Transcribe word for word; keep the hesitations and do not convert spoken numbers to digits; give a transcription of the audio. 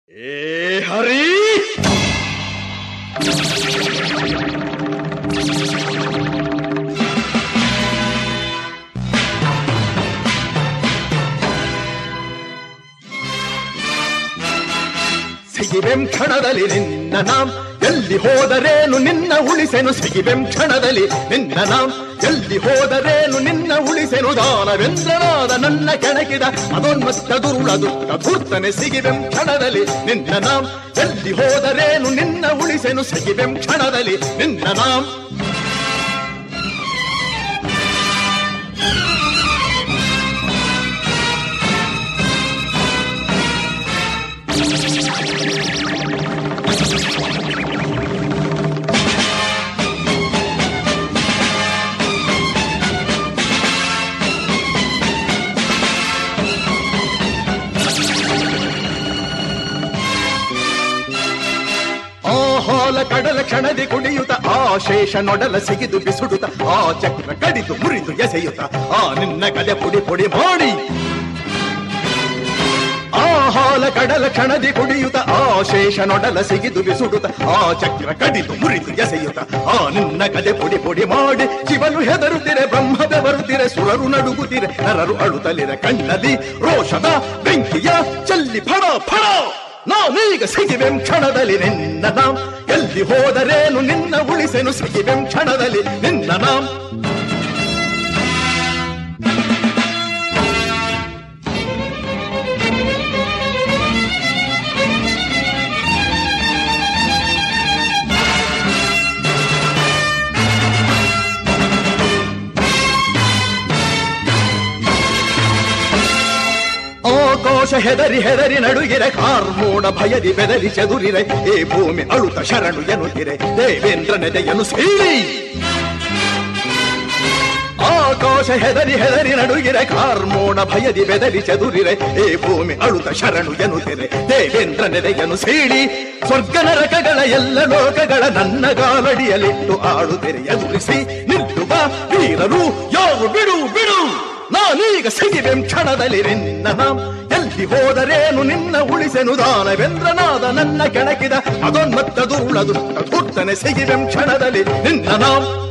ಏ ಹರಿ ಸಿಗಿಬೆಂ ಕ್ಷಣದಲ್ಲಿ ನಿನ್ನ ನಾಂ ಎಲ್ಲಿ ಹೋದರೇನು ನಿನ್ನ ಉಳಿಸೆನು ಸಿಗಿಬೆಂ ಕ್ಷಣದಲ್ಲಿ ನಿನ್ನ ನಾಂ ಎಲ್ಲಿ ಹೋದರೇನು ನಿನ್ನ ಉಳಿಸೆನು ದಾನವೆಂದ್ರನಾದ ನನ್ನ ಕೆಣಕಿದ ಅದೋನ್ಮತ್ತ ದುರುಳ ದುಷ್ಟ ಧೂರ್ತನೆ ಸಿಗಿಬೆಂ ಕ್ಷಣದಲ್ಲಿ ನಿನ್ನ ನಾಂ ಎಲ್ಲಿ ಹೋದರೇನು ನಿನ್ನ ಉಳಿಸೆನು ಸಿಗಿಬೆಂ ಕ್ಷಣದಲ್ಲಿ ನಿನ್ನ ನಾಂ ಕಡಲ ಕ್ಷಣದಿ ಕುಡಿಯುತ್ತ ಆ ಶೇಷ ನೊಡಲ ಸಿಗಿದು ಬಿಸುಡುತ್ತ ಆ ಚಕ್ರ ಕಡಿದು ಮುರಿದು ಎಸೆಯುತ್ತ ಆ ನಿನ್ನ ಕಲೆ ಪುಡಿ ಪುಡಿ ಮಾಡಿ ಆ ಹಾಲ ಕಡಲ ಕ್ಷಣದಿ ಕುಡಿಯುತ್ತ ಆ ಶೇಷ ನೊಡಲ ಸಿಗಿದು ಬಿಸುಡುತ್ತ ಆ ಚಕ್ರ ಕಡಿದು ಮುರಿದು ಎಸೆಯುತ್ತ ಆ ನಿನ್ನ ಕಲೆ ಪುಡಿ ಪುಡಿ ಮಾಡಿ ಶಿವನು ಹೆದರುತ್ತಿರೆ ಬ್ರಹ್ಮದ ಬರುತ್ತಿರೆ ಸುರರು ನಡುಗುತ್ತಿರೆ ನರರು ಅಳುತ್ತಲಿರೆ ಕಣ್ಣಲ್ಲಿ ರೋಷದ ಬೆಂಕಿಯ ಚಲ್ಲಿ ಫಡ ಫಡ ನಾನೀಗ ಸಿಗಿಬೆಂ ಕ್ಷಣದಲ್ಲಿ ನಿನ್ನ ನಾಂ ಎಲ್ಲಿ ಹೋದರೇನು ನಿನ್ನ ಉಳಿಸೆನು ಸಿಗಿಬೆಂ ಕ್ಷಣದಲ್ಲಿ ನಿನ್ನ ನಾಂ ಕೋಶ ಹೆದರಿ ಹೆದರಿ ನಡುಗಿರೆ ಕಾರ್ಮೋಡ ಭಯದಿ ಬೆದರಿ ಚದುರಿರೆ ಏ ಭೂಮಿ ಅಳುತ ಶರಣು ಎನ್ನುತ್ತಿರೆ ದೇವೇಂದ್ರನೆದೆಯನ್ನು ಸೀಳಿ ಆಕಾಶ ಹೆದರಿ ಹೆದರಿ ನಡುಗಿರೆ ಕಾರ್ಮೋಡ ಭಯದಿ ಬೆದರಿ ಚದುರಿರೆ ಏ ಭೂಮಿ ಅಳುತ ಶರಣು ಎನ್ನುತ್ತಿರೆ ದೇವೇಂದ್ರನೆದೆಯನ್ನು ಸೀಳಿ ಸ್ವರ್ಗ ನರಕಗಳ ಎಲ್ಲ ಲೋಕಗಳ ನನ್ನ ಗಾಲಡಿಯಲ್ಲಿಟ್ಟು ಆಡುತ್ತಿರೆ ಎದುರಿಸಿ ನಿಲ್ಲುವ ವೀರರು ಯಾರು ಬಿಡು ಬಿಡು ನಾನೀಗ ಸಿಗಿಬೆಂ ಕ್ಷಣದಲ್ಲಿ ನಿನ್ನ ನಾಂ ಎಲ್ಲಿ ಹೋದರೇನು ನಿನ್ನ ಉಳಿಸೆನು ದಾನವೆಂದ್ರನಾದ ನನ್ನ ಕೆಣಕಿದ ಅದೊನ್ಮತ್ತ ದುರುಳ ದುಷ್ಟ ಧೂರ್ತನೆ ಸಿಗಿಬೆಂ ಕ್ಷಣದಲ್ಲಿ ನಿನ್ನ ನಾಂ